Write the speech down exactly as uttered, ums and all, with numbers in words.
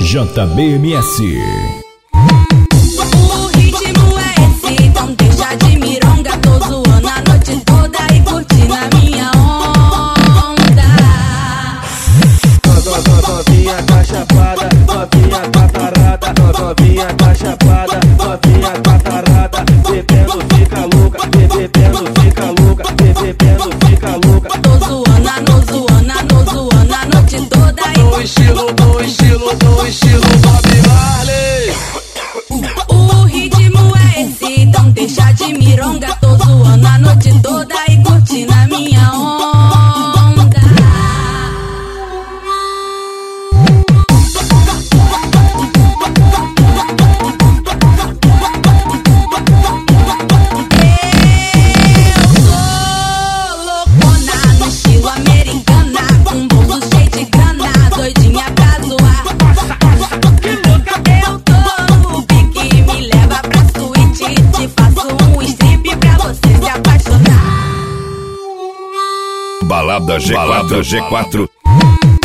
J B M S. O ritmo é esse, então deixa de mironga. Tô zoando a noite toda e curtindo a minha onda. Novinha tá chapada, novinha tá tarada, novinha tá chapada, novinha tá tarada. Bebendo fica louca, bebendo fica louca, bebendo fica louca. Tô zoando, no zoando, no zoando a noite toda e no estilo, no estilo, no estilo Bob Marley. O ritmo é esse, então deixa de mironga. Tô zoando a noite toda e curtindo a minha onda. Balada G quatro, G quatro.